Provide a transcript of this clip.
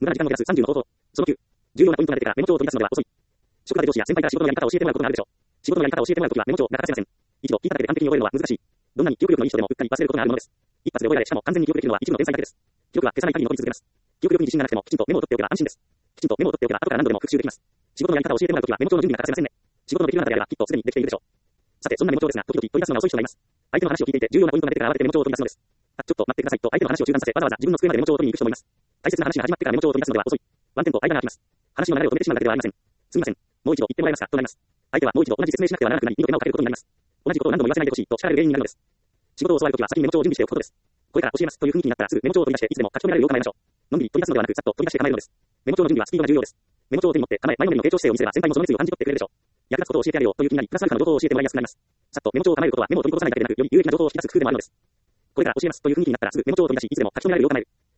無駄な時間を減らす30の方法。その9。重要なポイントが出てからメモ帳を取り出すのでは遅い。職場で上司や先輩から仕事のやり方を教えてもらうことがあるでしょう。仕事のやり方を教えてもらうときはメモ帳が欠かせません。一度聞いただけで完璧に覚えるのは難しい。どんなに記憶力のいい人でもうっかり忘れることがあるものです。一発で覚えられ、しかも完全に記憶できるのは一部の天才だけです。記憶は消さない限り残り続けます。記憶力に自信がなくてもきちんとメモを取っておけば安心です。きちんとメモを取っておけば後から何度でも復習できます。仕事のやり方を教えてもらうときはメモ帳の準備が欠かせませんね。仕事のできるあなたであればきっとすでにできているでしょう。さて、そんなメモ帳ですが、時々取り出すのが遅い人がいます。相手の話を聞いていて重要なポイントが出てから慌ててメモ帳を取り出すのです。あ、ちょっと待ってくださいと相手の話を中断させ、わざわざ自分の机までメモ帳を取りに行く人もいます。大切な話が始まってからメモ帳を取り出すのでは遅い。ワンテンポ間が空きます。話の流れを止めてしまうだけではありません。すみません。もう一度言ってもらえますかとなります。相手はもう一度同じ説明しなくてはならなくなり、二度手間をかけることになります。同じことを何度も言わせないでほしいと叱られる原因になるのです。仕事を教わるときは先にメモ帳を準備しておくことです。これから教えますという雰囲気になったらすぐメモ帳を取り出していつでも書き留められるよう構えましょう。のんびり取り出すのではなくさっと取り出して構えるのです。メモ帳の準備はスピードが重要です。メモ帳を手に持って前のめりの傾聴姿勢を見せれば先輩もその熱意を感じ取ってくれるでしょう。役立つことを教えてやるよという気になり、プラスアルファの情報を教えてもらいやすくなります。さっとメモ帳を構えることはメモを取り戻さないだけでなく、より有益な情報を引き出す工夫でもあるのです。これから教えますという雰囲気になったらすぐメモ帳を取り出しいつでも書き留められるよう構える。